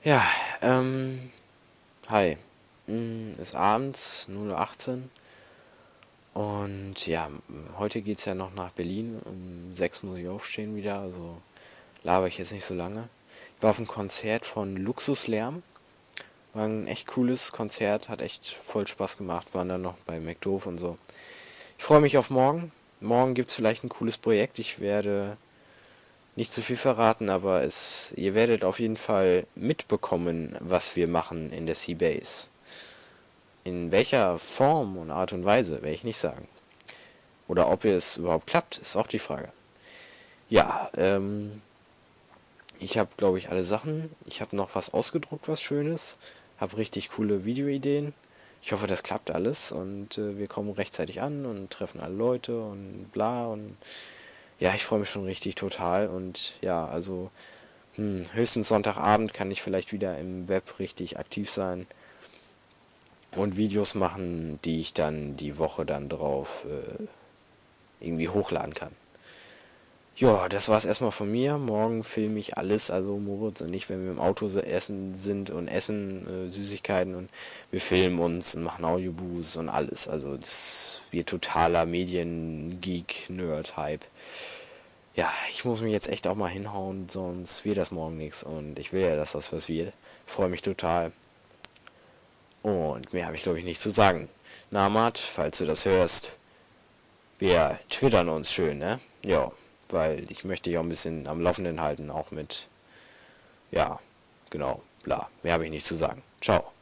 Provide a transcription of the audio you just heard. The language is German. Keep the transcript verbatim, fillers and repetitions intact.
Ja, ähm, hi. Mm, Ist abends, null Uhr achtzehn. Und ja, m- heute geht's ja noch nach Berlin. Um sechs muss ich aufstehen wieder, also laber ich jetzt nicht so lange. Ich war auf einem Konzert von Luxuslärm. War ein echt cooles Konzert, hat echt voll Spaß gemacht. Waren dann noch bei McDoof und so. Ich freue mich auf morgen. Morgen gibt's vielleicht ein cooles Projekt. Ich werde nicht zu viel verraten, aber es, ihr werdet auf jeden Fall mitbekommen, was wir machen in der Seabase. In welcher Form und Art und Weise, werde ich nicht sagen. Oder ob es überhaupt klappt, ist auch die Frage. Ja, ähm, ich habe, glaube ich, alle Sachen. Ich habe noch was ausgedruckt, was Schönes. Habe richtig coole Videoideen. Ich hoffe, das klappt alles und äh, wir kommen rechtzeitig an und treffen alle Leute und bla und ja, ich freue mich schon richtig total und ja, also hm, höchstens Sonntagabend kann ich vielleicht wieder im Web richtig aktiv sein und Videos machen, die ich dann die Woche dann drauf äh, irgendwie hochladen kann. Ja, das war's erstmal von mir. Morgen filme ich alles, also Moritz und ich, wenn wir im Auto so essen sind und essen äh, Süßigkeiten und wir filmen uns und machen Audioboosts und alles. Also das wird totaler Medien-Geek-Nerd-Hype. Ja, ich muss mich jetzt echt auch mal hinhauen, sonst wird das morgen nichts und ich will ja, dass das was wird. Freue mich total. Und mehr habe ich glaube ich nicht zu sagen. Namat, falls du das hörst, wir twittern uns schön, ne? Ja, weil ich möchte dich auch ein bisschen am Laufenden halten, auch mit, ja, genau, bla. Mehr habe ich nicht zu sagen. Ciao.